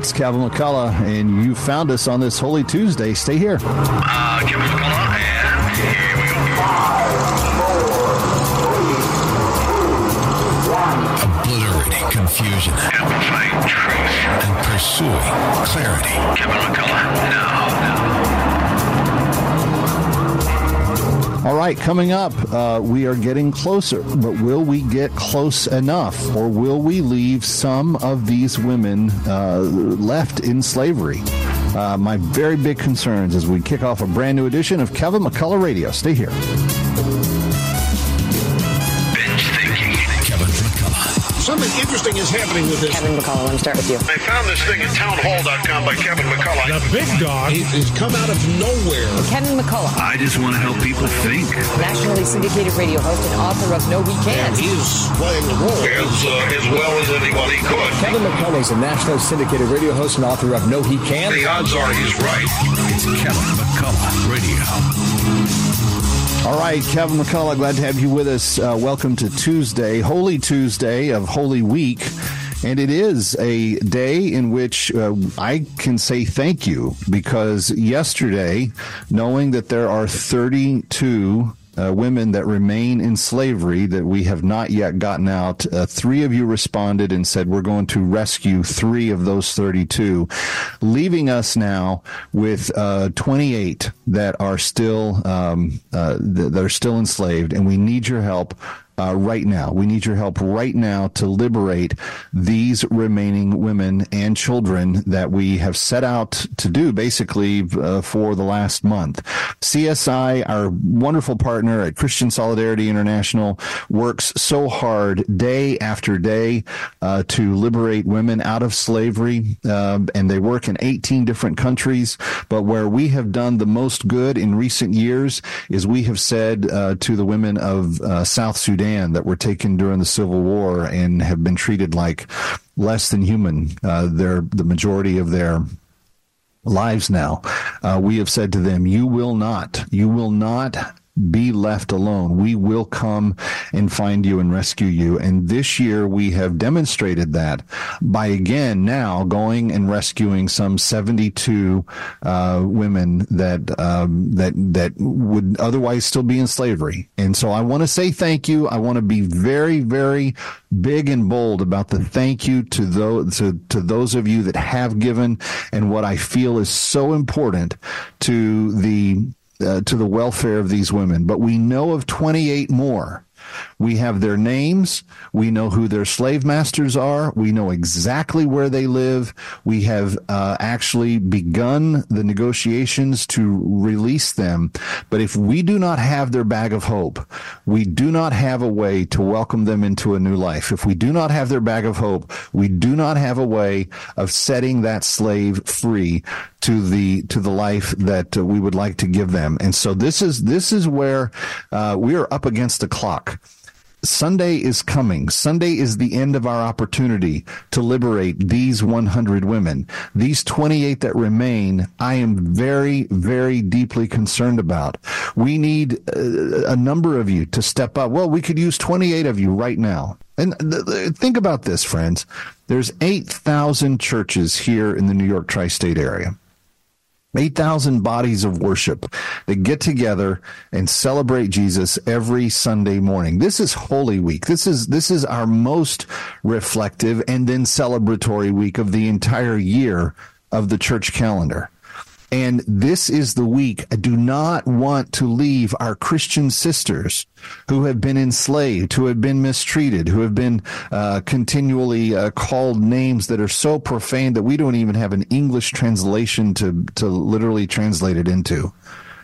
It's Kevin McCullough, and you found us on this Holy Tuesday. Stay here. Kevin McCullough, and here we go. 5, 4, 3, 2, 1. Obliterating confusion. Amplifying truth. And pursuing clarity. Kevin McCullough, now. All right, coming up, we are getting closer, but will we get close enough, or will we leave some of these women left in slavery? My very big concerns as we kick off a brand new edition of Kevin McCullough Radio. Stay here. Binge thinking. Kevin McCullough. Something interesting is happening with this. Kevin McCullough, let me start with you. I found this thing at townhall.com by Kevin McCullough. The big dog has come out of nowhere. Kevin McCullough, I just want to help people think. nationally syndicated radio host and author of No He Can't. He is playing the role. As well as anybody could. Kevin McCullough is a nationally syndicated radio host and author of No He Can't. The odds are he's right. It's Kevin McCullough Radio. All right, Kevin McCullough, glad to have you with us. Welcome to Tuesday, Holy Tuesday of Holy Week. And it is a day in which I can say thank you, because yesterday, knowing that there are 32 women that remain in slavery that we have not yet gotten out, 3 of you responded and said we're going to rescue 3 of those 32, leaving us now with 28 that are still enslaved, and we need your help. Right now. We need your help right now to liberate these remaining women and children that we have set out to do basically for the last month. CSI, our wonderful partner at Christian Solidarity International, works so hard day after day to liberate women out of slavery, and they work in 18 different countries. But where we have done the most good in recent years is we have said to the women of South Sudan that were taken during the Civil War and have been treated like less than human, the majority of their lives now. We have said to them, you will not be left alone. We will come and find you and rescue you. And this year we have demonstrated that by again now going and rescuing some 72 women that would otherwise still be in slavery. And so I want to say thank you. I want to be very, very big and bold about the thank you to those of you that have given, and what I feel is so important to the welfare of these women. But we know of 28 more. We have their names. We know who their slave masters are. We know exactly where they live. We have actually begun the negotiations to release them. But if we do not have their bag of hope, we do not have a way to welcome them into a new life. If we do not have their bag of hope, we do not have a way of setting that slave free to the life that we would like to give them. And so this is where we are up against the clock. Sunday is coming. Sunday is the end of our opportunity to liberate these 100 women. These 28 that remain, I am very, very deeply concerned about. We need a number of you to step up. Well, we could use 28 of you right now. And think about this, friends. There's 8,000 churches here in the New York tri-state area. 8,000 bodies of worship that get together and celebrate Jesus every Sunday morning. This is Holy Week. This is our most reflective and then celebratory week of the entire year of the church calendar. And this is the week I do not want to leave our Christian sisters who have been enslaved, who have been mistreated, who have been continually called names that are so profane that we don't even have an English translation to literally translate it into.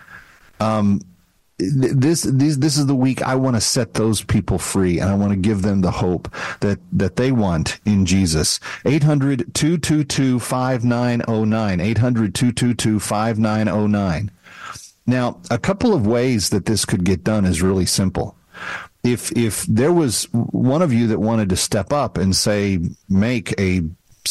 This is the week I want to set those people free, and I want to give them the hope that they want in Jesus. 800-222-5909. 800-222-5909. Now, a couple of ways that this could get done is really simple. If there was one of you that wanted to step up and say, make a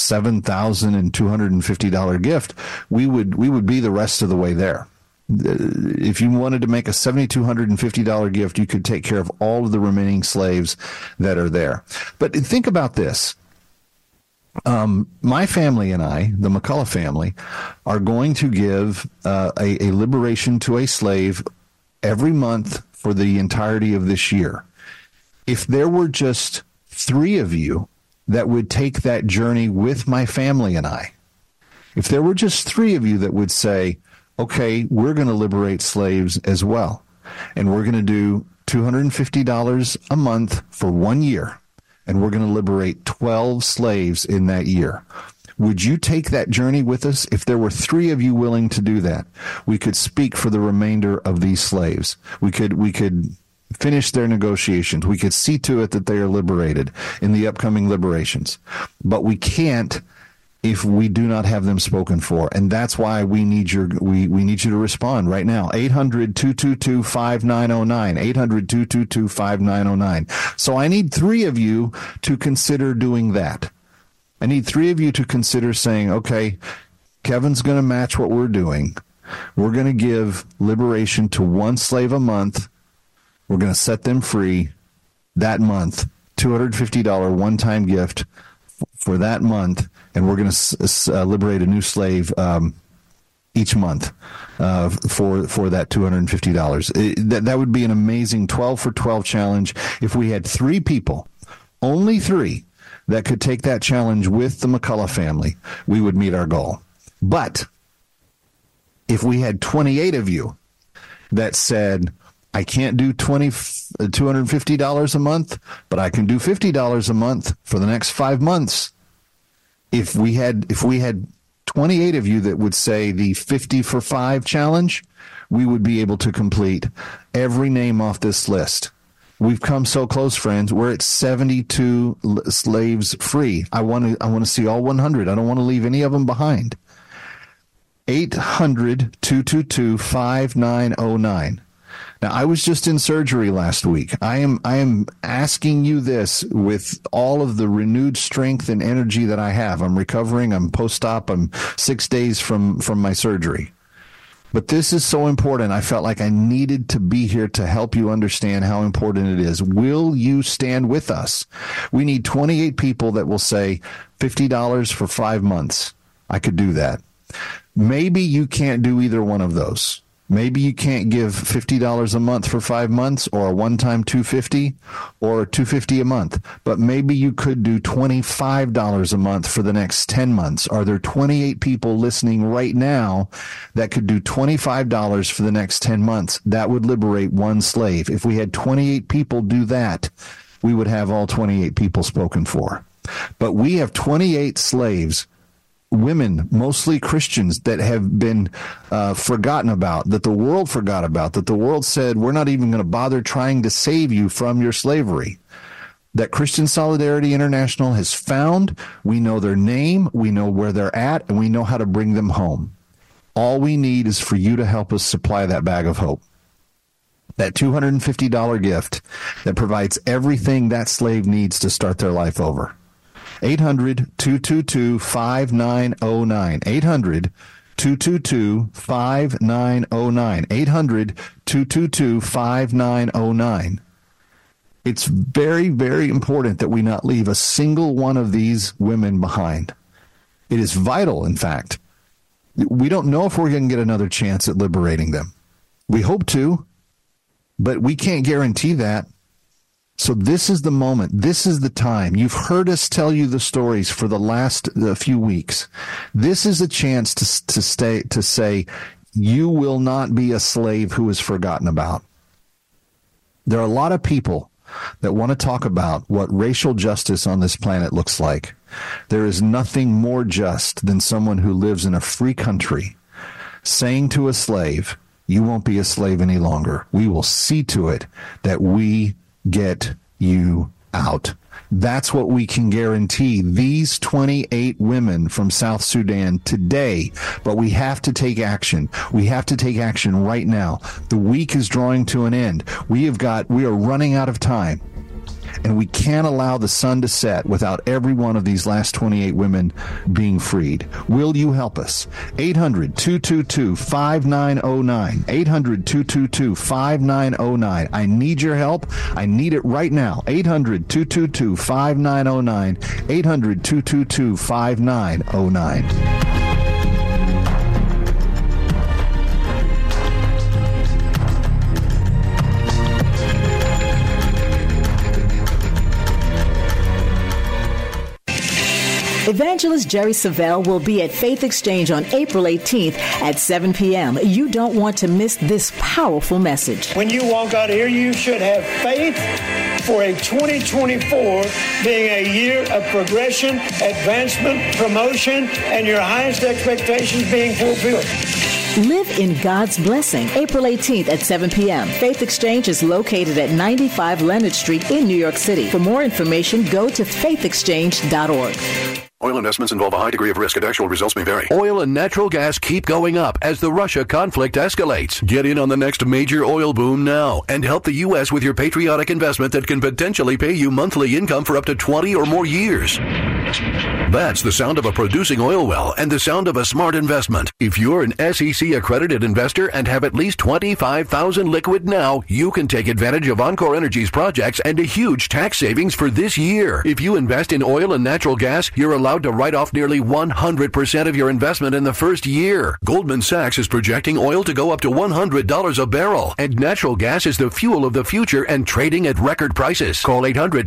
$7,250 gift, we would be the rest of the way there. If you wanted to make a $7,250 gift, you could take care of all of the remaining slaves that are there. But think about this. My family and I, the McCullough family, are going to give a liberation to a slave every month for the entirety of this year. If there were just 3 of you that would take that journey with my family and I, if there were just 3 of you that would say, okay, we're going to liberate slaves as well, and we're going to do $250 a month for 1 year, and we're going to liberate 12 slaves in that year. Would you take that journey with us? If there were 3 of you willing to do that, we could speak for the remainder of these slaves. We could finish their negotiations. We could see to it that they are liberated in the upcoming liberations. But we can't if we do not have them spoken for. And that's why we need we need you to respond right now. 800-222-5909. 800-222-5909. So I need 3 of you to consider doing that. I need 3 of you to consider saying, okay, Kevin's going to match what we're doing. We're going to give liberation to 1 slave a month. We're going to set them free that month, $250 one-time gift for that month, and we're going to liberate a new slave each month for that $250. That would be an amazing 12 for 12 challenge. If we had 3 people, only 3, that could take that challenge with the McCullough family, we would meet our goal. But if we had 28 of you that said, I can't do $250 a month, but I can do $50 a month for the next 5 months. If we had 28 of you that would say the 50 for 5 challenge, we would be able to complete every name off this list. We've come so close, friends. We're at 72 slaves free. I want to see all 100. I don't want to leave any of them behind. 800-222-5909. Now, I was just in surgery last week. I am asking you this with all of the renewed strength and energy that I have. I'm recovering. I'm post-op. I'm 6 days from my surgery. But this is so important. I felt like I needed to be here to help you understand how important it is. Will you stand with us? We need 28 people that will say $50 for 5 months. I could do that. Maybe you can't do either one of those. Maybe you can't give $50 a month for 5 months, or a one-time $250, or $250 a month. But maybe you could do $25 a month for the next 10 months. Are there 28 people listening right now that could do $25 for the next 10 months? That would liberate 1 slave. If we had 28 people do that, we would have all 28 people spoken for. But we have 28 slaves, women, mostly Christians, that have been forgotten about, that the world forgot about, that the world said, we're not even going to bother trying to save you from your slavery, that Christian Solidarity International has found. We know their name, we know where they're at, and we know how to bring them home. All we need is for you to help us supply that bag of hope. That $250 gift that provides everything that slave needs to start their life over. 800-222-5909. 800-222-5909. 800-222-5909. It's very, very important that we not leave a single one of these women behind. It is vital, in fact. We don't know if we're going to get another chance at liberating them. We hope to, but we can't guarantee that. So this is the moment. This is the time. You've heard us tell you the stories for the last few weeks. This is a chance to say you will not be a slave who is forgotten about. There are a lot of people that want to talk about what racial justice on this planet looks like. There is nothing more just than someone who lives in a free country saying to a slave, you won't be a slave any longer. We will see to it that we get you out. That's what we can guarantee these 28 women from South Sudan today. But we have to take action. We have to take action right now. The week is drawing to an end. We are running out of time. and we can't allow the sun to set without every one of these last 28 women being freed. Will you help us? 800-222-5909. 800-222-5909. I need your help. I need it right now. 800-222-5909. 800-222-5909. Evangelist Jerry Savelle will be at Faith Exchange on April 18th at 7 p.m. You don't want to miss this powerful message. When you walk out here, you should have faith for a 2024 being a year of progression, advancement, promotion, and your highest expectations being fulfilled. Live in God's blessing. April 18th at 7 p.m. Faith Exchange is located at 95 Leonard Street in New York City. For more information, go to faithexchange.org. Oil investments involve a high degree of risk and actual results may vary. Oil and natural gas keep going up as the Russia conflict escalates. Get in on the next major oil boom now and help the U.S. with your patriotic investment that can potentially pay you monthly income for up to 20 or more years. That's the sound of a producing oil well and the sound of a smart investment. If you're an SEC accredited investor and have at least $25,000 liquid now, you can take advantage of Encore Energy's projects and a huge tax savings for this year. If you invest in oil and natural gas, you're allowed to write off nearly 100% of your investment in the first year. Goldman Sachs is projecting oil to go up to $100 a barrel, and natural gas is the fuel of the future and trading at record prices. Call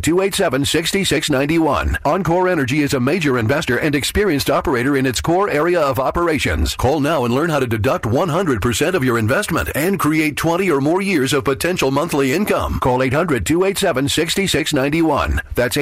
800-287-6691. Encore Energy is a major investor and experienced operator in its core area of operations. Call now and learn how to deduct 100% of your investment and create 20 or more years of potential monthly income. Call 800-287-6691. That's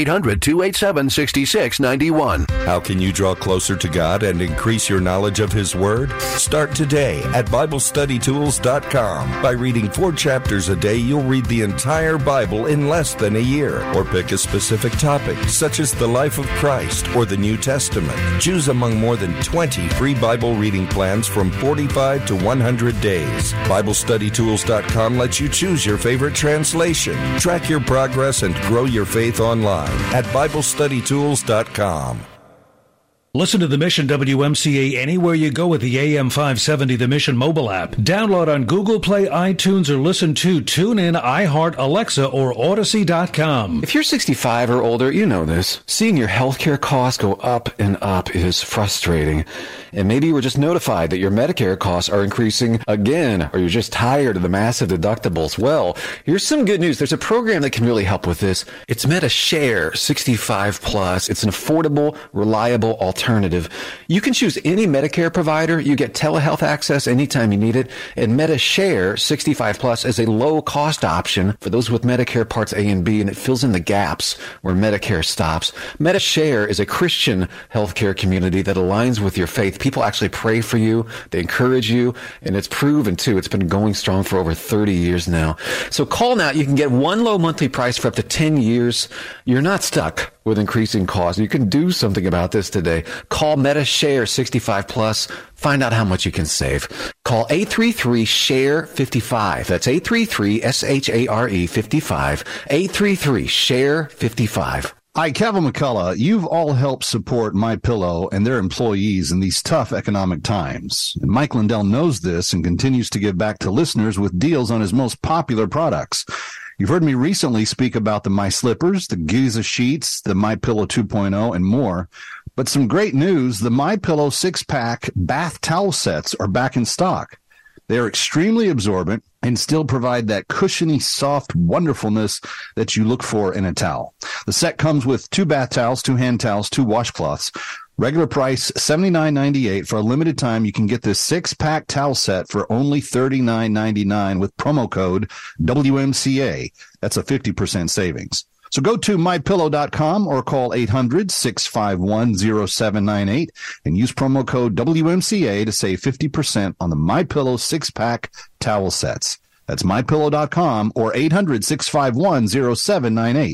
800-287-6691. How can you draw closer to God and increase your knowledge of His Word? Start today at BibleStudyTools.com. By reading 4 chapters a day, you'll read the entire Bible in less than a year. Or pick a specific topic, such as the life of Christ or the New Testament. Choose among more than 20 free Bible reading plans from 45 to 100 days. BibleStudyTools.com lets you choose your favorite translation, track your progress, and grow your faith online at BibleStudyTools.com. Listen to The Mission WMCA anywhere you go with the AM 570 The Mission mobile app. Download on Google Play, iTunes, or listen to TuneIn, iHeart, Alexa, or Odyssey.com. If you're 65 or older, you know this. Seeing your healthcare costs go up and up is frustrating. And maybe you were just notified that your Medicare costs are increasing again, or you're just tired of the massive deductibles. Well, here's some good news. There's a program that can really help with this. It's MediShare 65 Plus. It's an affordable, reliable alternative. You can choose any Medicare provider. You get telehealth access anytime you need it. And MediShare 65 Plus is a low-cost option for those with Medicare Parts A and B, and it fills in the gaps where Medicare stops. MediShare is a Christian healthcare community that aligns with your faith. People actually pray for you. They encourage you. And it's proven, too. It's been going strong for over 30 years now. So call now. You can get one low monthly price for up to 10 years. You're not stuck with increasing costs. You can do something about this today. Call MediShare 65 Plus. Find out how much you can save. Call 833-SHARE-55. That's 833-SHARE-55. 833-SHARE-55. Hi, Kevin McCullough. You've all helped support MyPillow and their employees in these tough economic times. And Mike Lindell knows this and continues to give back to listeners with deals on his most popular products. You've heard me recently speak about the My Slippers, the Giza Sheets, the MyPillow 2.0, and more. But some great news, the MyPillow 6-pack bath towel sets are back in stock. They are extremely absorbent and still provide that cushiony, soft wonderfulness that you look for in a towel. The set comes with 2 bath towels, 2 hand towels, 2 washcloths. Regular price $79.98. For a limited time, you can get this 6-pack towel set for only $39.99 with promo code WMCA. That's a 50% savings. So go to MyPillow.com or call 800-651-0798 and use promo code WMCA to save 50% on the MyPillow 6-pack towel sets. That's MyPillow.com or 800-651-0798.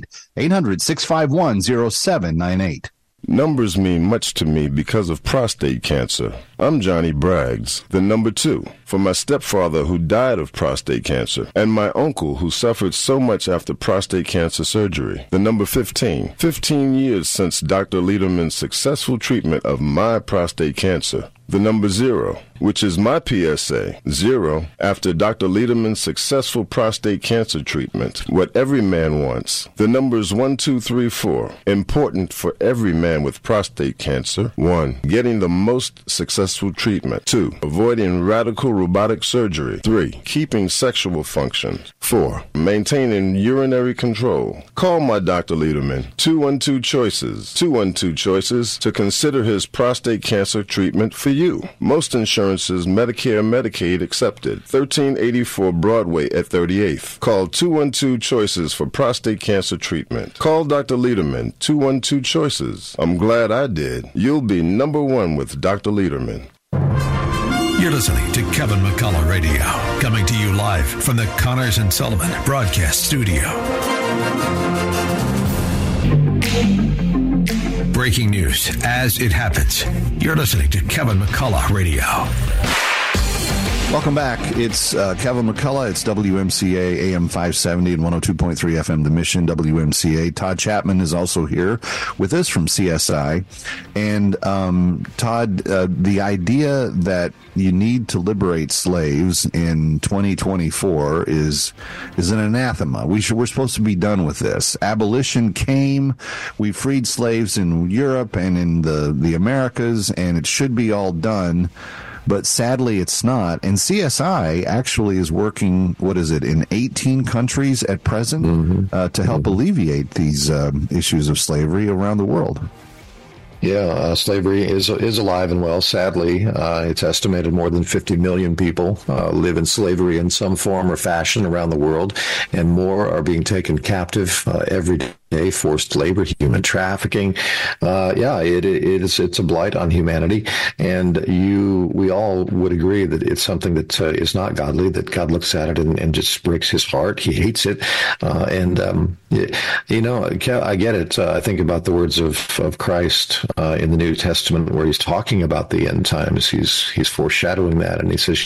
800-651-0798. Numbers mean much to me because of prostate cancer. I'm Johnny Braggs. The number 2, for my stepfather who died of prostate cancer, and my uncle who suffered so much after prostate cancer surgery. The number 15, 15 years since Dr. Lederman's successful treatment of my prostate cancer. The number 0, which is my PSA, 0, after Dr. Lederman's successful prostate cancer treatment. What every man wants. The numbers 1, 2, 3, 4, important for every man with prostate cancer. 1, getting the most successful treatment. 2, avoiding radical robotic surgery. 3, keeping sexual function. 4, maintaining urinary control. Call my Dr. Lederman, 212 Choices, 212 Choices, to consider his prostate cancer treatment for you. Most insurances, Medicare, Medicaid accepted. 1384 Broadway at 38th. Call 212 Choices for prostate cancer treatment. Call Dr. Lederman, 212 Choices. I'm glad I did. You'll be number 1 with Dr. Lederman. You're listening to Kevin McCullough Radio, coming to you live from the Connors and Sullivan Broadcast Studio. Breaking news as it happens. You're listening to Kevin McCullough Radio. Welcome back. It's Kevin McCullough. It's WMCA AM 570 and 102.3 FM The Mission, WMCA. Todd Chapman is also here with us from CSI. And Todd, the idea that you need to liberate slaves in 2024 is an anathema. We're supposed to be done with this. Abolition came. We freed slaves in Europe and in the Americas, and it should be all done. But sadly, it's not. And CSI actually is working, in 18 countries at present to help alleviate these issues of slavery around the world. Yeah, slavery is alive and well. Sadly, it's estimated more than 50 million people live in slavery in some form or fashion around the world, and more are being taken captive every day. Forced labor, human trafficking. It's a blight on humanity, and we all would agree that it's something that is not godly, that God looks at it and just breaks his heart. He hates it. I get it. I think about the words of Christ in the New Testament, where he's talking about the end times. He's foreshadowing that, and he says,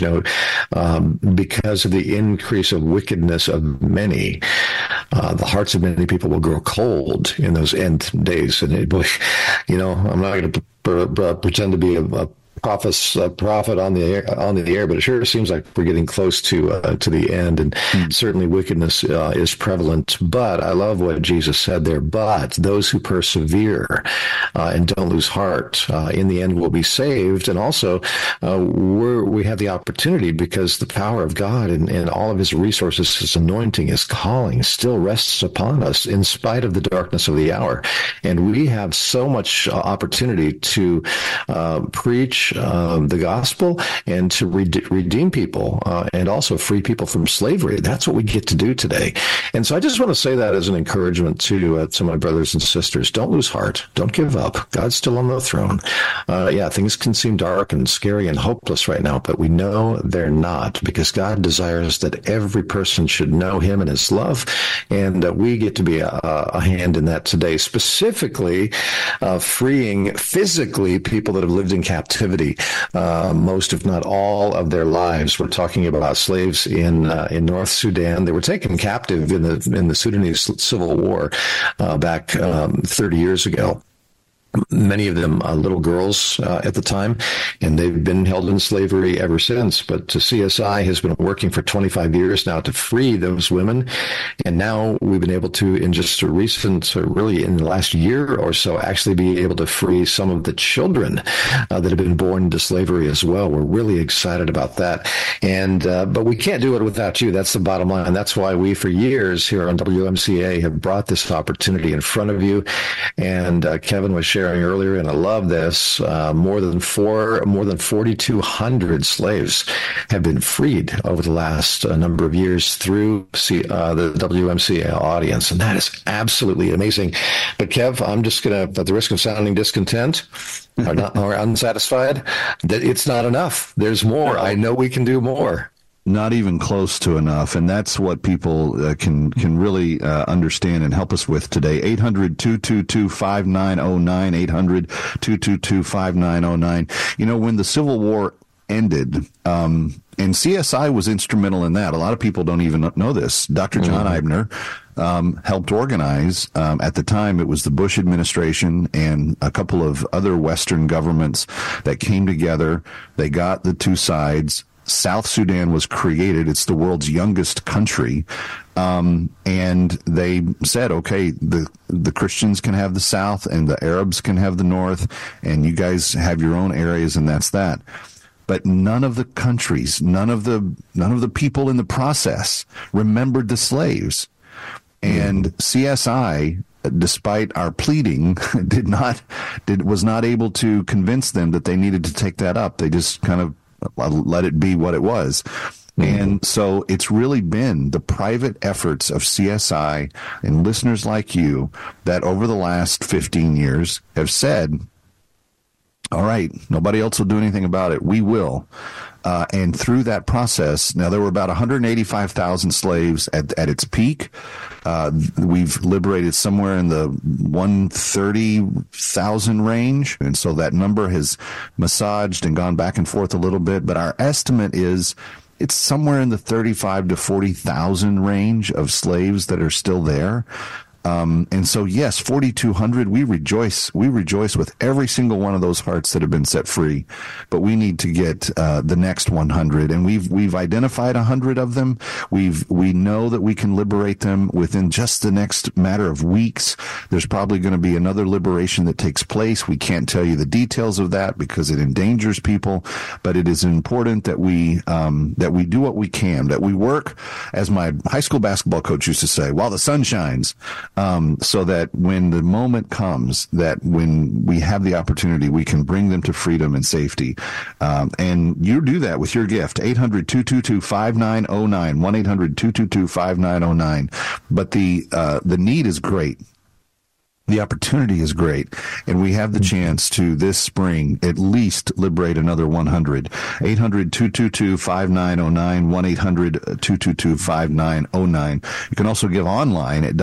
because of the increase of wickedness of many, the hearts of many people will grow cold in those end days. And I'm not going to pretend to be a prophet on the air, but it sure seems like we're getting close to the end, and certainly wickedness is prevalent. But I love what Jesus said there. But those who persevere and don't lose heart, in the end will be saved. And also, we have the opportunity, because the power of God and all of His resources, His anointing, His calling, still rests upon us in spite of the darkness of the hour. And we have so much opportunity to preach the gospel and to redeem people and also free people from slavery. That's what we get to do today. And so I just want to say that as an encouragement to my brothers and sisters. Don't lose heart. Don't give up. God's still on the throne. Things can seem dark and scary and hopeless right now, but we know they're not, because God desires that every person should know Him and His love, and we get to be a hand in that today, specifically freeing physically people that have lived in captivity most, if not all, of their lives. We're talking about slaves in North Sudan. They were taken captive in the Sudanese Civil War back 30 years ago. Many of them little girls at the time, and they've been held in slavery ever since. But CSI has been working for 25 years now to free those women, and now we've been able to, in just really in the last year or so, actually be able to free some of the children that have been born into slavery as well. We're really excited about that, and but we can't do it without you. That's the bottom line. That's why we, for years here on WMCA, have brought this opportunity in front of you. And Kevin was sharing earlier, and I love this, more than 4,200 slaves have been freed over the last number of years through the WMCA audience, and that is absolutely amazing. But Kev, I'm just going to, at the risk of sounding discontent or unsatisfied, that it's not enough. There's more. I know we can do more. Not even close to enough. And that's what people can really understand and help us with today. 800-222-5909, 800-222-5909. You know, when the Civil War ended, and CSI was instrumental in that. A lot of people don't even know this. Dr. John Eibner helped organize, at the time, it was the Bush administration and a couple of other Western governments that came together. They got the two sides. South Sudan was created. It's the world's youngest country. And they said, okay, the Christians can have the South and the Arabs can have the North, and you guys have your own areas, and that's that. But none of the countries, none of the people in the process remembered the slaves. And CSI, despite our pleading, was not able to convince them that they needed to take that up. They just kind of let it be what it was. And so it's really been the private efforts of CSI and listeners like you that over the last 15 years have said, all right, nobody else will do anything about it. We will. And through that process, now there were about 185,000 slaves at its peak. We've liberated somewhere in the 130,000 range. And so that number has massaged and gone back and forth a little bit. But our estimate is it's somewhere in the 35 to 40,000 range of slaves that are still there. And so, yes, 4,200, we rejoice with every single one of those hearts that have been set free, but we need to get, the next 100. And we've identified 100 of them. We know that we can liberate them within just the next matter of weeks. There's probably going to be another liberation that takes place. We can't tell you the details of that because it endangers people, but it is important that we do what we can, that we work, as my high school basketball coach used to say, while the sun shines. So that when the moment comes, that when we have the opportunity, we can bring them to freedom and safety. And you do that with your gift, 800-222-5909, 1-800-222-5909. But the need is great. The opportunity is great, and we have the chance to, this spring, at least liberate another 100. 800-222-5909, 1-800-222-5909. You can also give online at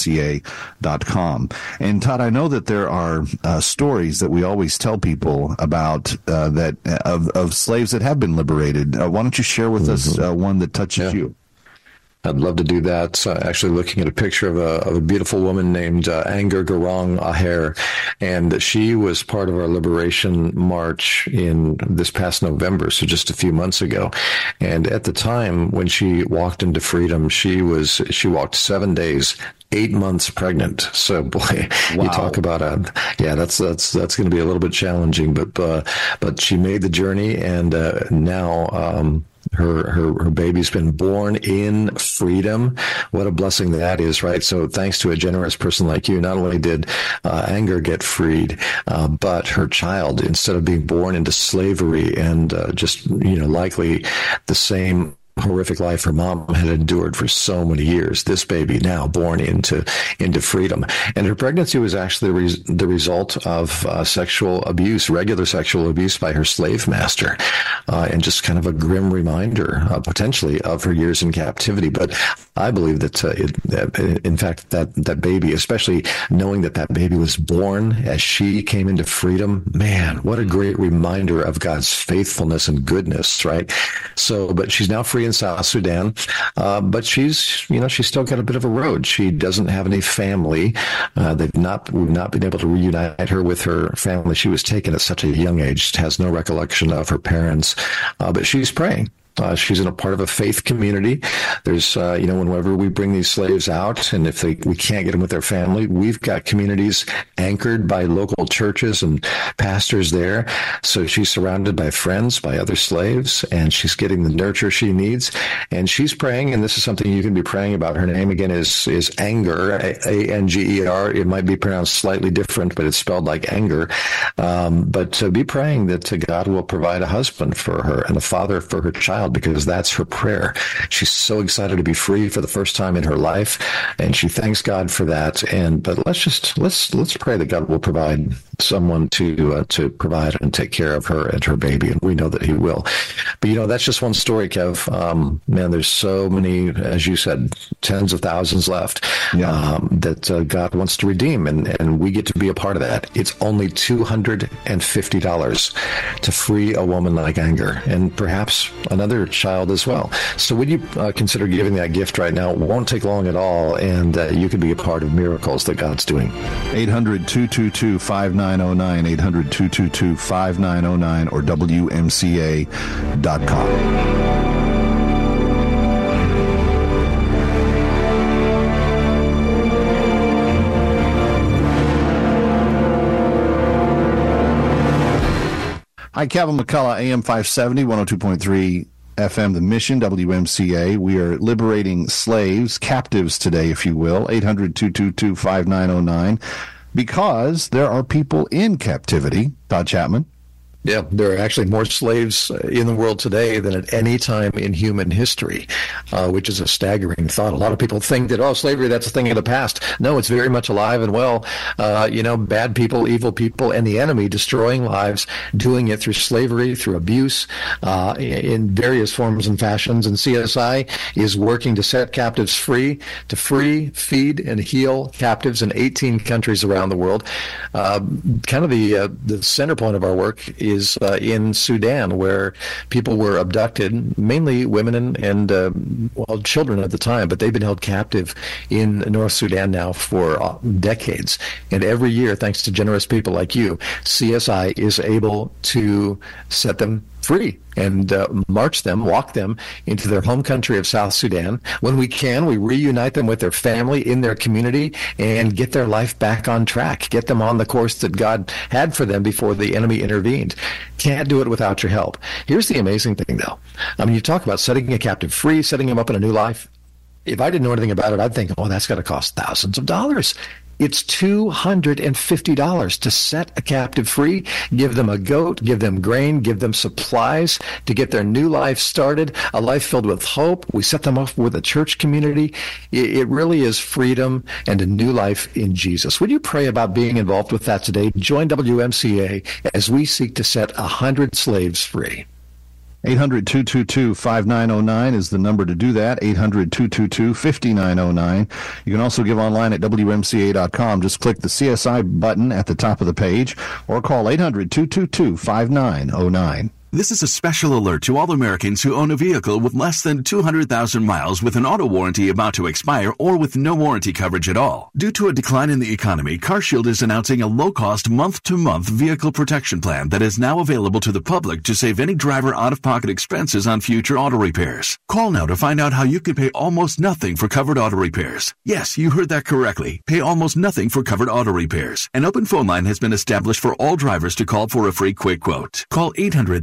WMCA.com. And Todd, I know that there are stories that we always tell people about of slaves that have been liberated. Why don't you share with us one that touches you? I'd love to do that. Actually looking at a picture of a beautiful woman named Anger Garang Aher, and she was part of our liberation march in this past November, so just a few months ago. And at the time when she walked into freedom, she walked 7 days, 8 months pregnant. So boy, wow. You talk about that's going to be a little bit challenging, but she made the journey, and now her baby's been born in freedom. What a blessing that is, right? So thanks to a generous person like you, not only did Anger get freed, but her child, instead of being born into slavery and likely the same horrific life her mom had endured for so many years, this baby now born into freedom. And her pregnancy was actually the result of sexual abuse, regular sexual abuse by her slave master, and just kind of a grim reminder, potentially, of her years in captivity. But I believe that, in fact, that baby, especially knowing that baby was born as she came into freedom, man, what a great reminder of God's faithfulness and goodness, right? So, but she's now free in South Sudan, but she's still got a bit of a road. She doesn't have any family. We've not been able to reunite her with her family. She was taken at such a young age, has no recollection of her parents, but she's praying. She's in a part of a faith community. There's, whenever we bring these slaves out, and if we can't get them with their family, we've got communities anchored by local churches and pastors there. So she's surrounded by friends, by other slaves, and she's getting the nurture she needs. And she's praying, and this is something you can be praying about. Her name again is Anger, Anger. It might be pronounced slightly different, but it's spelled like anger. But be praying that God will provide a husband for her and a father for her child. child, because that's her prayer. She's so excited to be free for the first time in her life, and she thanks God for that. But let's pray that God will provide someone to provide and take care of her and her baby, and we know that He will. But that's just one story, Kev. Man, there's so many, as you said, tens of thousands left that God wants to redeem, and we get to be a part of that. It's only $250 to free a woman like Anger, and perhaps another child as well. So would you consider giving that gift right now? It won't take long at all, and you could be a part of miracles that God's doing. 800-222-5909, 800-222-5909, or WMCA.com. Hi, Kevin McCullough, AM 570, 102.3 FM, The Mission, WMCA. We are liberating slaves, captives today, if you will, 800-222-5909, because there are people in captivity. Todd Chapman. Yeah, there are actually more slaves in the world today than at any time in human history, which is a staggering thought. A lot of people think that, slavery, that's a thing of the past. No, it's very much alive and well. Bad people, evil people, and the enemy destroying lives, doing it through slavery, through abuse, in various forms and fashions. And CSI is working to set captives free, to free, feed, and heal captives in 18 countries around the world. Kind of the center point of our work is in Sudan, where people were abducted, mainly women and children at the time, but they've been held captive in North Sudan now for decades. And every year, thanks to generous people like you, CSI is able to set them free and walk them into their home country of South Sudan. When we can, we reunite them with their family in their community and get their life back on track, get them on the course that God had for them before the enemy intervened. Can't do it without your help. Here's the amazing thing, though. You talk about setting a captive free, setting him up in a new life. If I didn't know anything about it, I'd think, that's going to cost thousands of dollars. It's $250 to set a captive free, give them a goat, give them grain, give them supplies to get their new life started, a life filled with hope. We set them up with a church community. It really is freedom and a new life in Jesus. Would you pray about being involved with that today? Join WMCA as we seek to set 100 slaves free. 800-222-5909 is the number to do that, 800-222-5909. You can also give online at WMCA.com. Just click the CSI button at the top of the page or call 800-222-5909. This is a special alert to all Americans who own a vehicle with less than 200,000 miles with an auto warranty about to expire or with no warranty coverage at all. Due to a decline in the economy, CarShield is announcing a low-cost month-to-month vehicle protection plan that is now available to the public to save any driver out-of-pocket expenses on future auto repairs. Call now to find out how you can pay almost nothing for covered auto repairs. Yes, you heard that correctly. Pay almost nothing for covered auto repairs. An open phone line has been established for all drivers to call for a free quick quote. Call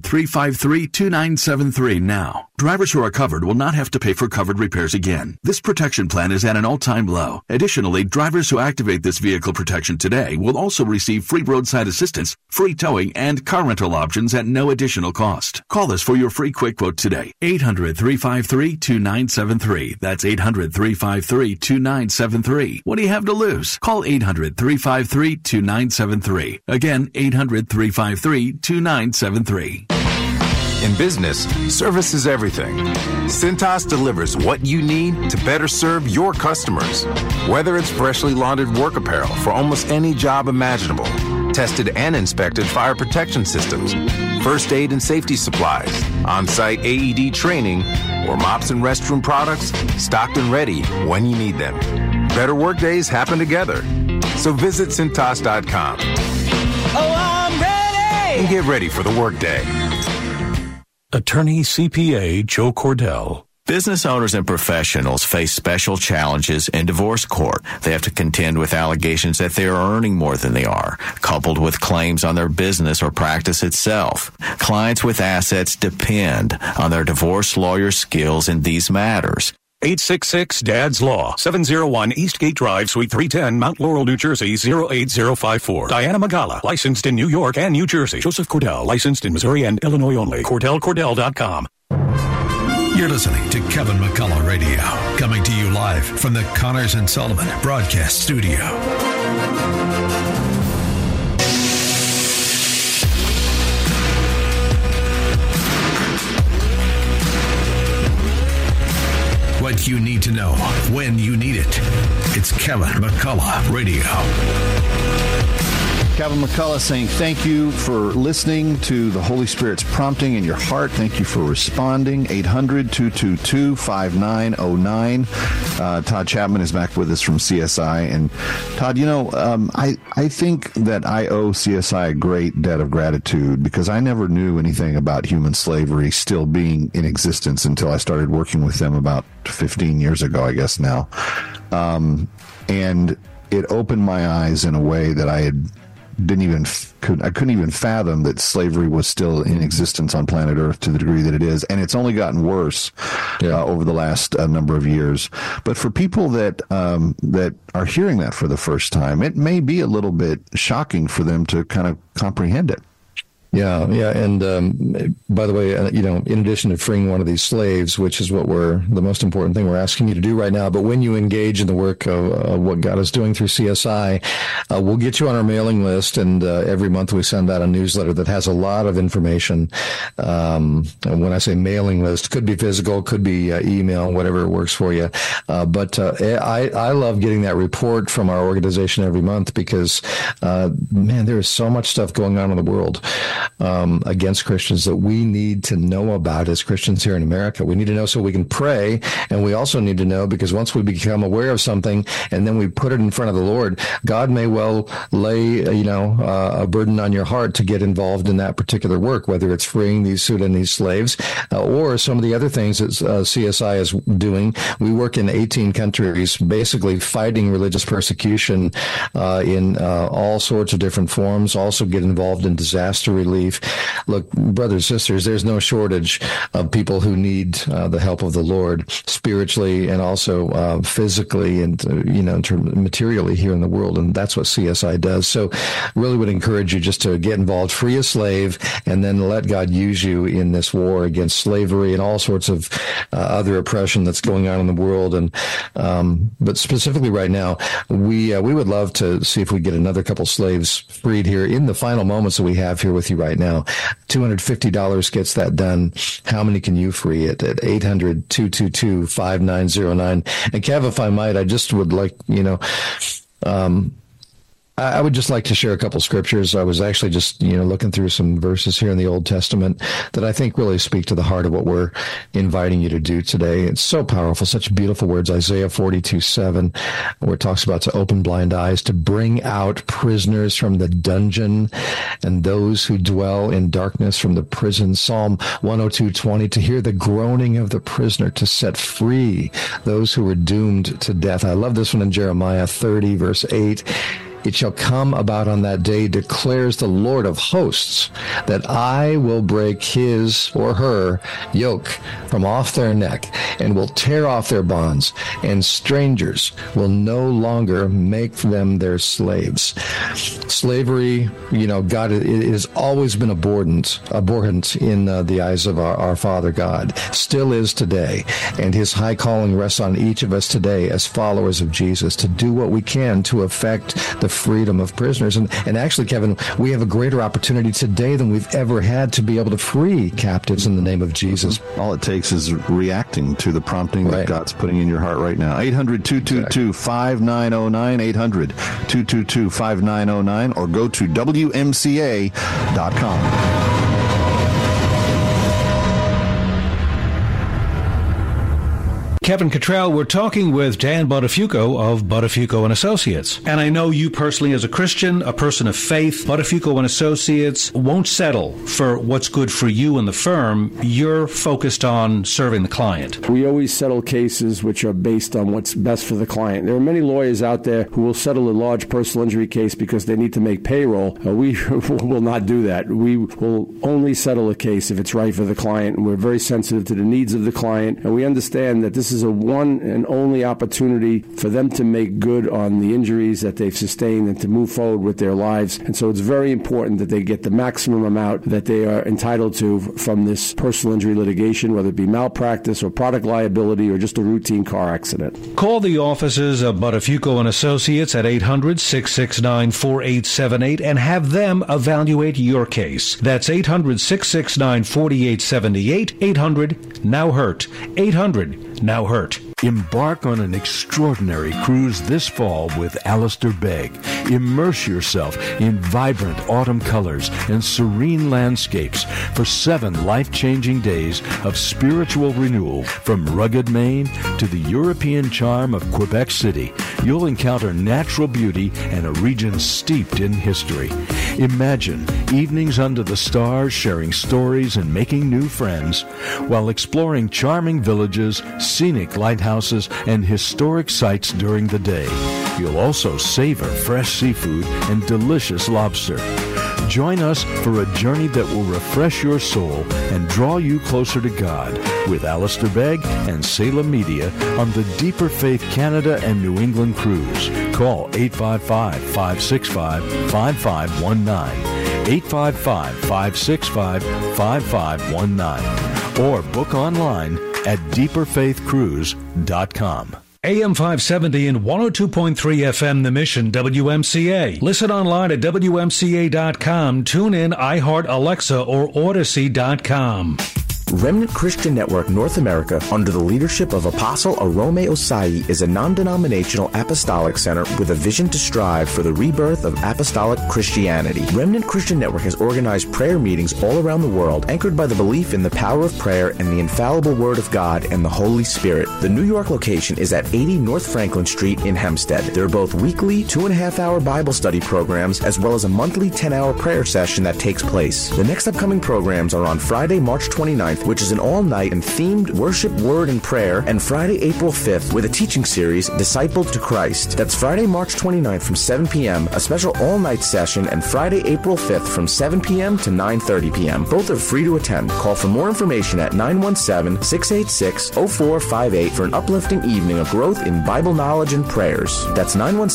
800-353-2973 now. Drivers who are covered will not have to pay for covered repairs again. This protection plan is at an all-time low. Additionally, drivers who activate this vehicle protection today will also receive free roadside assistance, free towing, and car rental options at no additional cost. Call us for your free quick quote today. 800-353-2973. That's 800-353-2973. What do you have to lose? Call 800-353-2973. Again, 800-353-2973. In business, service is everything. Cintas delivers what you need to better serve your customers. Whether it's freshly laundered work apparel for almost any job imaginable, tested and inspected fire protection systems, first aid and safety supplies, on-site AED training, or mops and restroom products, stocked and ready when you need them. Better work days happen together. So visit Cintas.com. Oh, I'm ready! And get ready for the workday. Attorney CPA Joe Cordell. Business owners and professionals face special challenges in divorce court. They have to contend with allegations that they are earning more than they are, coupled with claims on their business or practice itself. Clients with assets depend on their divorce lawyer skills in these matters. 866-DADS-LAW, 701 Eastgate Drive, Suite 310, Mount Laurel, New Jersey, 08054. Diana Magala, licensed in New York and New Jersey. Joseph Cordell, licensed in Missouri and Illinois only. CordellCordell.com. You're listening to Kevin McCullough Radio, coming to you live from the Connors and Sullivan Broadcast Studio. What you need to know when you need it. It's Kevin McCullough Radio. Kevin McCullough saying thank you for listening to the Holy Spirit's prompting in your heart. Thank you for responding. 800-222-5909. Todd Chapman is back with us from CSI. And Todd, I think that I owe CSI a great debt of gratitude because I never knew anything about human slavery still being in existence until I started working with them about 15 years ago, I guess now. And it opened my eyes in a way that I couldn't even fathom that slavery was still in existence on planet Earth to the degree that it is, and it's only gotten worse over the last number of years. But for people that are hearing that for the first time, it may be a little bit shocking for them to kind of comprehend it. Yeah. And by the way, in addition to freeing one of these slaves, which is the most important thing we're asking you to do right now, but when you engage in the work of what God is doing through CSI, we'll get you on our mailing list, and every month we send out a newsletter that has a lot of information. And when I say mailing list, could be physical, could be email, whatever works for you. But I love getting that report from our organization every month because, man, there is so much stuff going on in the world against Christians that we need to know about as Christians here in America. We need to know so we can pray, and we also need to know because once we become aware of something and then we put it in front of the Lord, God may well lay a burden on your heart to get involved in that particular work, whether it's freeing these Sudanese slaves or some of the other things that CSI is doing. We work in 18 countries, basically fighting religious persecution in all sorts of different forms, also get involved in disaster relief. Look, brothers and sisters, there's no shortage of people who need the help of the Lord spiritually and also physically and, materially here in the world. And that's what CSI does. So really would encourage you just to get involved, free a slave, and then let God use you in this war against slavery and all sorts of other oppression that's going on in the world. And but specifically right now, we would love to see if we get another couple slaves freed here in the final moments that we have here with you right now. $250 gets that done. How many can you free at 800-222-5909? And Kev, if I might, I just would like, I would just like to share a couple scriptures. I was actually just, looking through some verses here in the Old Testament that I think really speak to the heart of what we're inviting you to do today. It's so powerful, such beautiful words. Isaiah 42:7, where it talks about to open blind eyes, to bring out prisoners from the dungeon and those who dwell in darkness from the prison. Psalm 102:20, to hear the groaning of the prisoner, to set free those who were doomed to death. I love this one in Jeremiah 30, verse 8. It shall come about on that day, declares the Lord of hosts, that I will break his or her yoke from off their neck and will tear off their bonds, and strangers will no longer make them their slaves. Slavery, God, it has always been abhorrent in the eyes of our Father God, still is today. And his high calling rests on each of us today as followers of Jesus to do what we can to affect the freedom of prisoners. And actually, Kevin, we have a greater opportunity today than we've ever had to be able to free captives in the name of Jesus. All it takes is reacting to the prompting that God's putting in your heart right now. 800-222-5909, 800-222-5909, or go to WMCA.com. Kevin Cottrell, we're talking with Dan Buttafuoco of Buttafuoco and Associates. And I know you personally as a Christian, a person of faith, Buttafuoco and Associates won't settle for what's good for you and the firm. You're focused on serving the client. We always settle cases which are based on what's best for the client. There are many lawyers out there who will settle a large personal injury case because they need to make payroll. We will not do that. We will only settle a case if it's right for the client. And we're very sensitive to the needs of the client. And we understand that this is is a one and only opportunity for them to make good on the injuries that they've sustained and to move forward with their lives. And so it's very important that they get the maximum amount that they are entitled to from this personal injury litigation, whether it be malpractice or product liability or just a routine car accident. Call the offices of Buttafuoco and Associates at 800-669-4878 and have them evaluate your case. That's 800-669-4878, 800-NOW-HURT, 800-NOW-HURT. Embark on an extraordinary cruise this fall with Alistair Begg. Immerse yourself in vibrant autumn colors and serene landscapes for 7 life-changing days of spiritual renewal from rugged Maine to the European charm of Quebec City. You'll encounter natural beauty and a region steeped in history. Imagine evenings under the stars, sharing stories and making new friends while exploring charming villages, scenic lighthouses, and historic sites during the day. You'll also savor fresh seafood and delicious lobster. Join us for a journey that will refresh your soul and draw you closer to God with Alistair Begg and Salem Media on the Deeper Faith Canada and New England cruise. Call 855-565-5519, 855-565-5519, or book online at deeperfaithcruise.com. AM 570 and 102.3 FM, The Mission, WMCA. Listen online at WMCA.com. Tune in, iHeart, Alexa, or Odyssey.com. Remnant Christian Network North America, under the leadership of Apostle Arome Osai, is a non-denominational apostolic center with a vision to strive for the rebirth of apostolic Christianity. Remnant Christian Network has organized prayer meetings all around the world, anchored by the belief in the power of prayer and the infallible Word of God and the Holy Spirit. The New York location is at 80 North Franklin Street in Hempstead. There are both weekly 2.5-hour Bible study programs as well as a monthly 10-hour prayer session that takes place. The next upcoming programs are on Friday, March 29th, which is an all-night and themed worship, word, and prayer, and Friday, April 5th, with a teaching series, Discipled to Christ. That's Friday, March 29th from 7 p.m., a special all-night session, and Friday, April 5th from 7 p.m. to 9:30 p.m. Both are free to attend. Call for more information at 917-686-0458 for an uplifting evening of growth in Bible knowledge and prayers. That's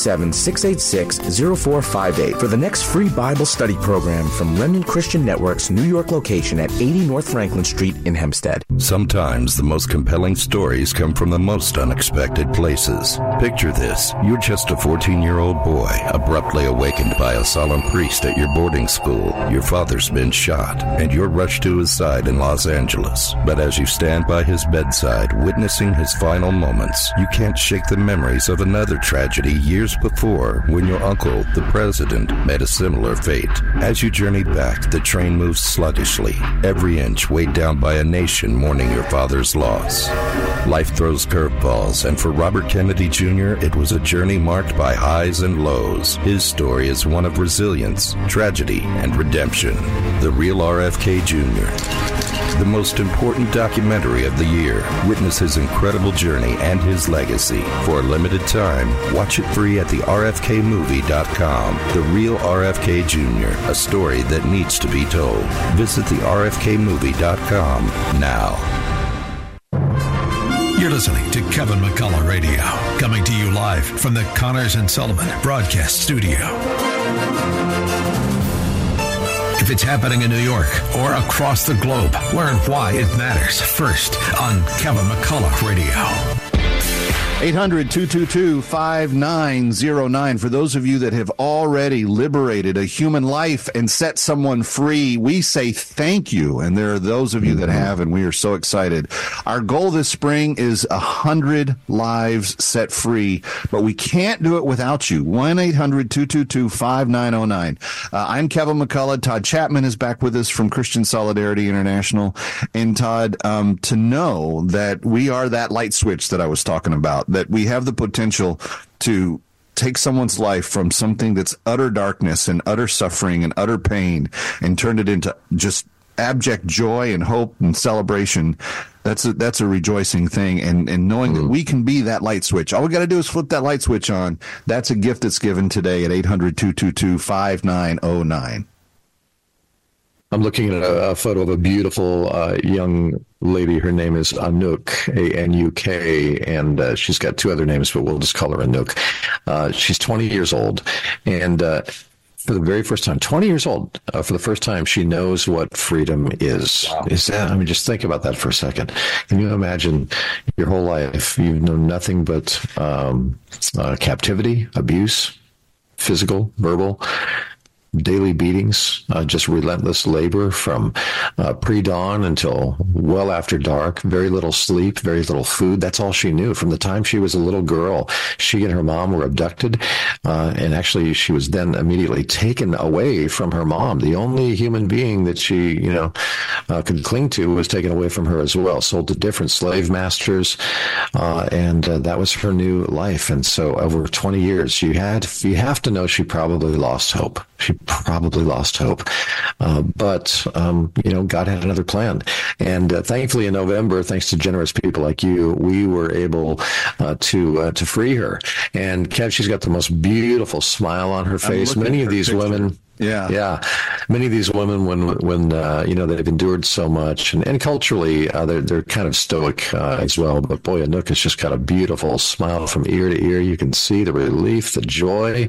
917-686-0458 for the next free Bible study program from Remnant Christian Network's New York location at 80 North Franklin Street in Hempstead. Sometimes the most compelling stories come from the most unexpected places. Picture this. You're just a 14-year-old boy, abruptly awakened by a solemn priest at your boarding school. Your father's been shot, and you're rushed to his side in Los Angeles. But as you stand by his bedside, witnessing his final moments, you can't shake the memories of another tragedy years before when your uncle, the president, met a similar fate. As you journeyed back, the train moves sluggishly, every inch weighed down by a nation mourning your father's loss. Life throws curveballs, and for Robert Kennedy Jr., it was a journey marked by highs and lows. His story is one of resilience, tragedy, and redemption. The Real RFK Jr., the most important documentary of the year. Witness his incredible journey and his legacy. For a limited time, watch it free at therfkmovie.com. The Real RFK Jr., a story that needs to be told. Visit therfkmovie.com now. You're listening to Kevin McCullough Radio, coming to you live from the Connors and Sullivan Broadcast Studio. If it's happening in New York or across the globe, learn why it matters first on Kevin McCullough Radio. 800-222-5909. For those of you that have already liberated a human life and set someone free, we say thank you. And there are those of you that have, and we are so excited. Our goal this spring is 100 lives set free, but we can't do it without you. 1-800-222-5909. I'm Kevin McCullough. Todd Chapman is back with us from Christian Solidarity International. And Todd, to know that we are that light switch that I was talking about, that we have the potential to take someone's life from something that's utter darkness and utter suffering and utter pain and turn it into just abject joy and hope and celebration. That's a rejoicing thing. And knowing that we can be that light switch. All we got to do is flip that light switch on. That's a gift that's given today at 800-222-5909. I'm looking at a photo of a beautiful young lady. Her name is Anouk, A-N-U-K, and she's got two other names, but we'll just call her Anouk. She's 20 years old, and for the very first time, 20 years old, for the first time, she knows what freedom is. Wow. Is that? I mean, just think about that for a second. Can you imagine your whole life, you've known nothing but captivity, abuse, physical, verbal, daily beatings, just relentless labor from pre-dawn until well after dark, very little sleep, very little food. That's all she knew. From the time she was a little girl, she and her mom were abducted, and actually she was then immediately taken away from her mom. The only human being that she, could cling to was taken away from her as well, sold to different slave masters, and that was her new life. And so over 20 years, you have to know she probably lost hope. She probably lost hope. But God had another plan. And thankfully in November, thanks to generous people like you, we were able to free her. And Kev, she's got the most beautiful smile on her face. Many of these women... Yeah. Many of these women, when they've endured so much, and culturally they're kind of stoic as well. But boy, Anouk has just got a beautiful smile from ear to ear. You can see the relief, the joy,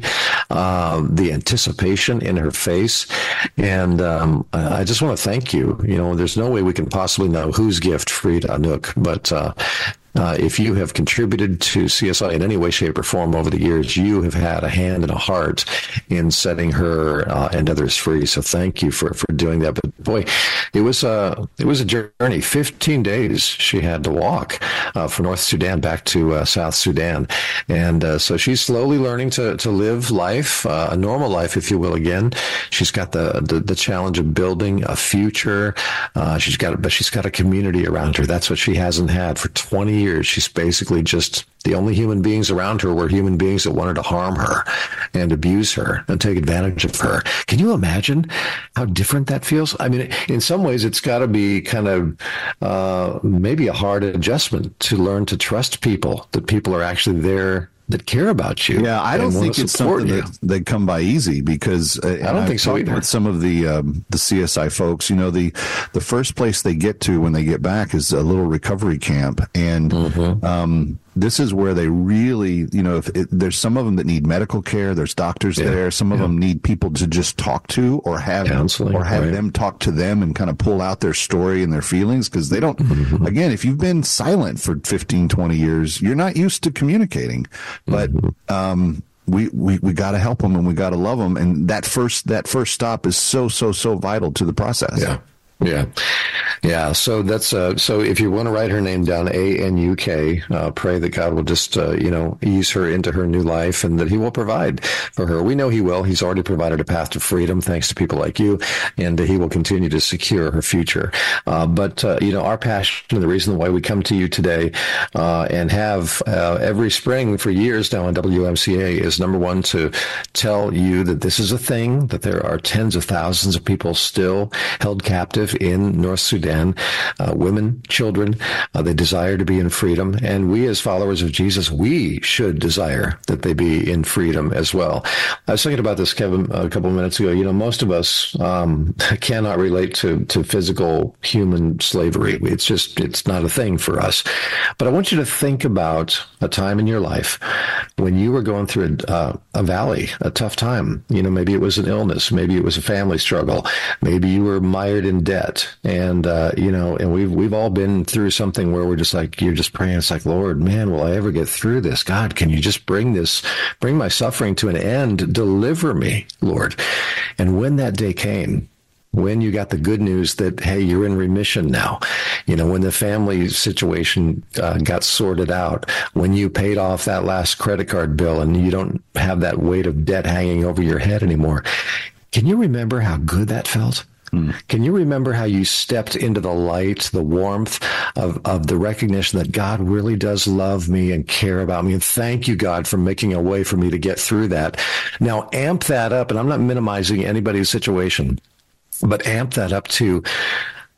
the anticipation in her face, and I just want to thank you. There's no way we can possibly know whose gift freed Anouk, but. If you have contributed to CSI in any way, shape, or form over the years, you have had a hand and a heart in setting her and others free. So thank you for doing that. But boy, it was a journey. 15 days she had to walk from North Sudan back to South Sudan, and so she's slowly learning to live life, a normal life, if you will. Again, she's got the challenge of building a future. She's got a community around her. That's what she hasn't had for 20 years. She's basically just the only human beings around her were human beings that wanted to harm her and abuse her and take advantage of her. Can you imagine how different that feels? I mean, in some ways, it's got to be kind of maybe a hard adjustment to learn to trust people, that people are actually there that care about you. Yeah, I don't think it's something that come by easy, because I don't think so either. With some of the CSI folks, the first place they get to when they get back is a little recovery camp, and this is where they really, there's some of them that need medical care. There's doctors there. Some of them need people to just talk to, or have counseling, or have them talk to them and kind of pull out their story and their feelings, because they don't. Again, if you've been silent for 15, 20 years, you're not used to communicating. But we got to help them, and we got to love them, and that first stop is so vital to the process. Yeah. So that's so if you want to write her name down, Anouk, pray that God will just ease her into her new life, and that He will provide for her. We know He will. He's already provided a path to freedom thanks to people like you, and He will continue to secure her future. But our passion and the reason why we come to you today and have every spring for years now on WMCA is, number one, to tell you that this is a thing, that there are tens of thousands of people still held captive in North Sudan, women, children, they desire to be in freedom. And we, as followers of Jesus, we should desire that they be in freedom as well. I was thinking about this, Kevin, a couple of minutes ago. Most of us cannot relate to physical human slavery. It's not a thing for us. But I want you to think about a time in your life when you were going through a valley, a tough time. Maybe it was an illness. Maybe it was a family struggle. Maybe you were mired in debt. And, and we've all been through something where we're just like, you're just praying. It's like, Lord, man, will I ever get through this? God, can you just bring my suffering to an end? Deliver me, Lord. And when that day came, when you got the good news that, hey, you're in remission now, when the family situation got sorted out, when you paid off that last credit card bill and you don't have that weight of debt hanging over your head anymore, can you remember how good that felt? Can you remember how you stepped into the light, the warmth of the recognition that God really does love me and care about me? And thank you, God, for making a way for me to get through that. Now, amp that up, and I'm not minimizing anybody's situation, but amp that up to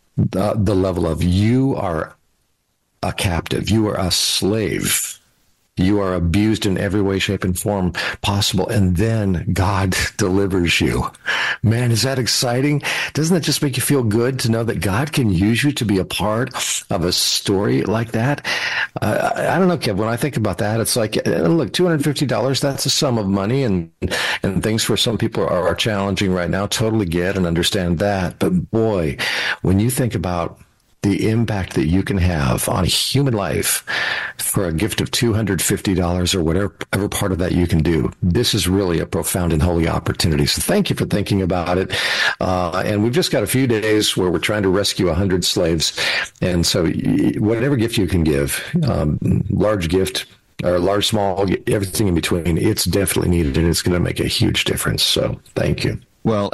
the level of you are a captive, you are a slave You are abused in every way, shape, and form possible. And then God delivers you. Man, is that exciting? Doesn't it just make you feel good to know that God can use you to be a part of a story like that? I don't know, Kev. When I think about that, it's like, look, $250, that's a sum of money. And things for some people are challenging right now. Totally get and understand that. But boy, when you think about the impact that you can have on a human life for a gift of $250 or whatever part of that you can do. This is really a profound and holy opportunity. So thank you for thinking about it. And we've just got a few days where we're trying to rescue 100 slaves. And so whatever gift you can give, large gift, or large, small, everything in between, it's definitely needed, and it's going to make a huge difference. So thank you. Well,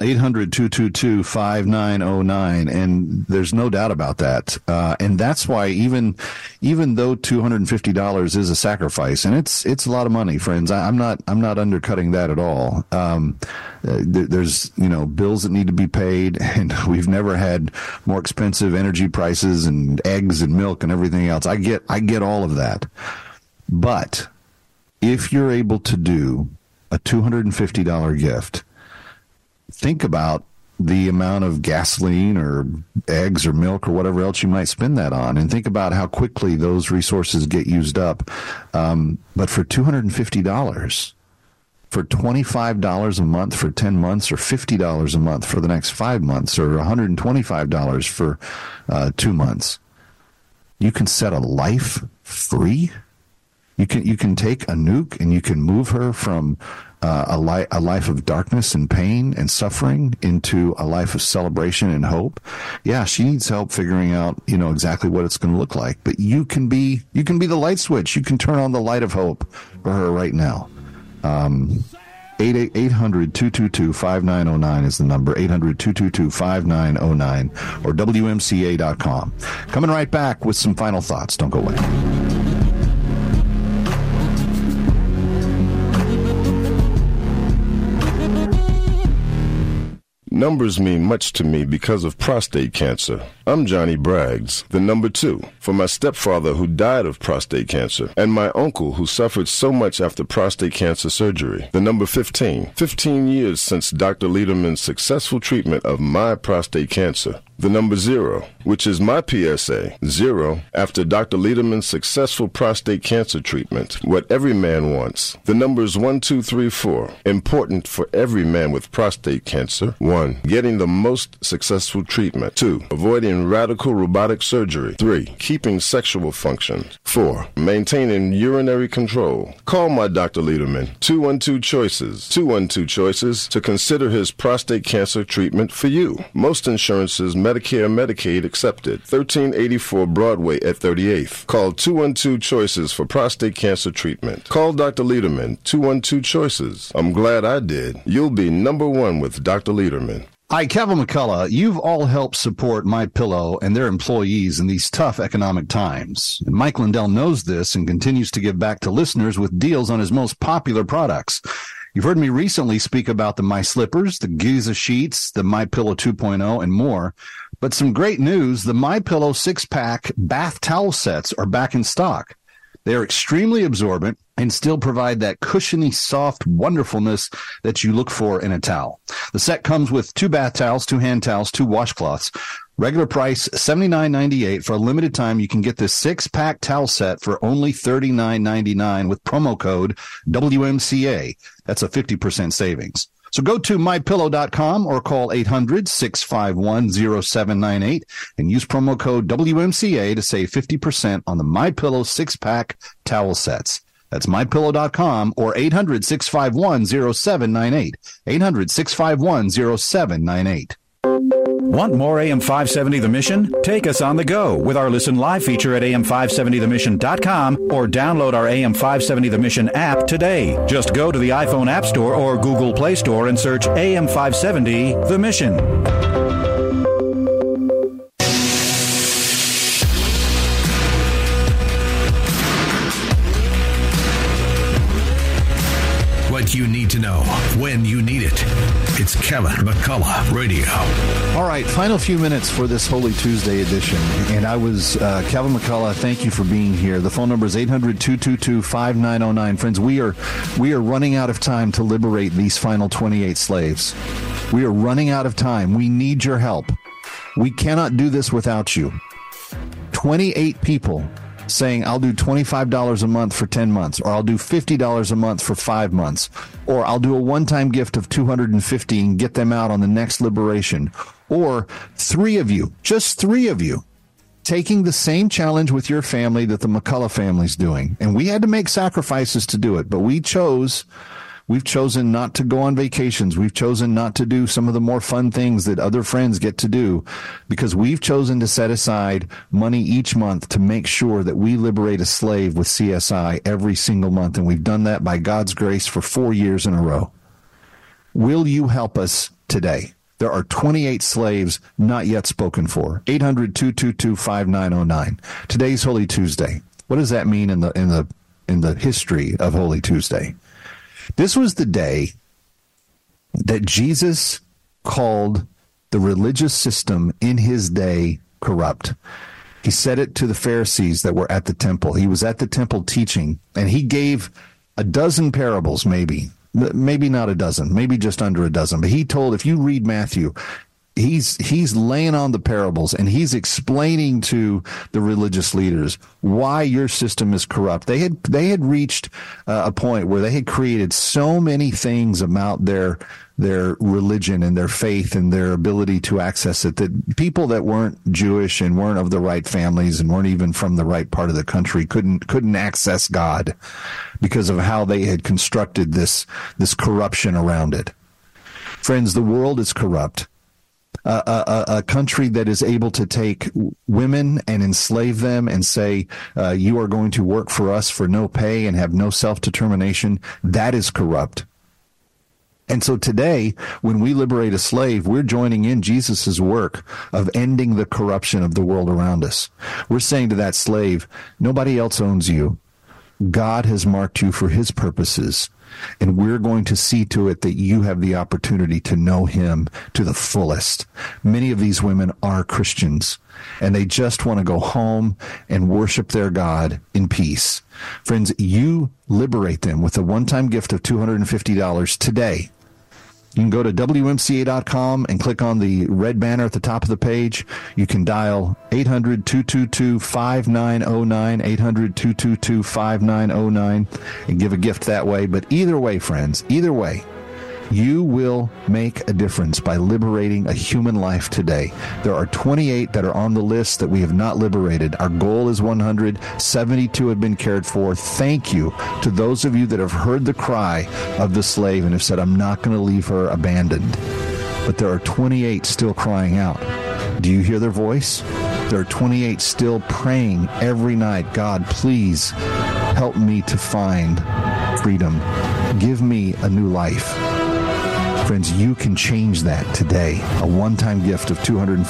800-222-5909, and there's no doubt about that. And that's why even though $250 is a sacrifice, and it's a lot of money, friends, I'm not undercutting that at all. There's, bills that need to be paid, and we've never had more expensive energy prices and eggs and milk and everything else. I get all of that. But if you're able to do a $250 gift, think about the amount of gasoline or eggs or milk or whatever else you might spend that on, and think about how quickly those resources get used up. But for $250, for $25 a month for 10 months, or $50 a month for the next 5 months, or $125 for 2 months, you can set a life free. You can take a nuke and you can move her from a life of darkness and pain and suffering into a life of celebration and hope. Yeah, she needs help figuring out, exactly what it's going to look like. But you can be the light switch. You can turn on the light of hope for her right now. 800-222-5909 is the number. 800-222-5909 or WMCA.com. Coming right back with some final thoughts. Don't go away. Numbers mean much to me because of prostate cancer. I'm Johnny Braggs, the number 2, for my stepfather who died of prostate cancer, and my uncle who suffered so much after prostate cancer surgery. The number 15, 15 years since Dr. Lederman's successful treatment of my prostate cancer. The number 0, which is my PSA, 0, after Dr. Lederman's successful prostate cancer treatment, what every man wants. The numbers 1, 2, 3, 4, important for every man with prostate cancer. 1, getting the most successful treatment. 2, avoiding radical robotic surgery. 3, keeping sexual function. 4, maintaining urinary control. Call my Dr. Lederman, 212-CHOICES, 212-CHOICES, to consider his prostate cancer treatment for you. Most insurances, Medicare, Medicaid accepted. 1384 Broadway at 38th. Call 212-CHOICES for prostate cancer treatment. Call Dr. Lederman, 212-CHOICES. I'm glad I did. You'll be number 1 with Dr. Lederman. Hi, Kevin McCullough. You've all helped support MyPillow and their employees in these tough economic times. And Mike Lindell knows this and continues to give back to listeners with deals on his most popular products. You've heard me recently speak about the My Slippers, the Giza Sheets, the MyPillow 2.0, and more. But some great news, the MyPillow 6-pack bath towel sets are back in stock. They are extremely absorbent and still provide that cushiony, soft wonderfulness that you look for in a towel. The set comes with 2 bath towels, 2 hand towels, 2 washcloths. Regular price $79.98. For a limited time, you can get this 6-pack towel set for only $39.99 with promo code WMCA. That's a 50% savings. So go to mypillow.com or call 800-651-0798 and use promo code WMCA to save 50% on the MyPillow 6-pack towel sets. That's mypillow.com or 800-651-0798. 800-651-0798. Want more AM 570 The Mission? Take us on the go with our Listen Live feature at am570themission.com or download our AM 570 The Mission app today. Just go to the iPhone App Store or Google Play Store and search AM 570 The Mission. What you need to know when you need it. It's Kevin McCullough Radio. All right, final few minutes for this Holy Tuesday edition. And I was Kevin McCullough. Thank you for being here. The phone number is 800-222-5909. Friends, we are running out of time to liberate these final 28 slaves. We are running out of time. We need your help. We cannot do this without you. 28 people saying, I'll do $25 a month for 10 months, or I'll do $50 a month for 5 months, or I'll do a one-time gift of $250 and get them out on the next liberation. Or 3 of you, just 3 of you, taking the same challenge with your family that the McCullough family's doing. And we had to make sacrifices to do it, but we've chosen not to go on vacations. We've chosen not to do some of the more fun things that other friends get to do, because we've chosen to set aside money each month to make sure that we liberate a slave with CSI every single month. And we've done that by God's grace for 4 years in a row. Will you help us today? There are 28 slaves not yet spoken for. 800-222-5909. Today's Holy Tuesday. What does that mean in the history of Holy Tuesday? This was the day that Jesus called the religious system in his day corrupt. He said it to the Pharisees that were at the temple. He was at the temple teaching, and he gave a dozen parables, maybe not a dozen, maybe just under a dozen. But he told, if you read Matthew, he's laying on the parables, and he's explaining to the religious leaders why your system is corrupt. They had reached a point where they had created so many things about their religion and their faith and their ability to access it, that people that weren't Jewish and weren't of the right families and weren't even from the right part of the country couldn't access God because of how they had constructed this corruption around it. Friends, the world is corrupt. A country that is able to take women and enslave them and say, you are going to work for us for no pay and have no self-determination, that is corrupt. And so today, when we liberate a slave, we're joining in Jesus' work of ending the corruption of the world around us. We're saying to that slave, nobody else owns you. God has marked you for his purposes. And we're going to see to it that you have the opportunity to know him to the fullest. Many of these women are Christians, and they just want to go home and worship their God in peace. Friends, you liberate them with a one-time gift of $250 today. You can go to WMCA.com and click on the red banner at the top of the page. You can dial 800-222-5909, 800-222-5909, and give a gift that way. But either way, friends, either way, you will make a difference by liberating a human life today. There are 28 that are on the list that we have not liberated. Our goal is 100. 72 have been cared for. Thank you to those of you that have heard the cry of the slave and have said, I'm not going to leave her abandoned. But there are 28 still crying out. Do you hear their voice? There are 28 still praying every night, God, please help me to find freedom. Give me a new life. Friends, you can change that today. A one-time gift of $250.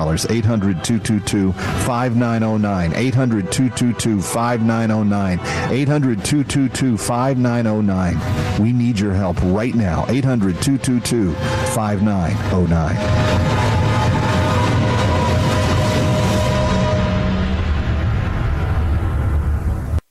800-222-5909. 800-222-5909. 800-222-5909. We need your help right now. 800-222-5909.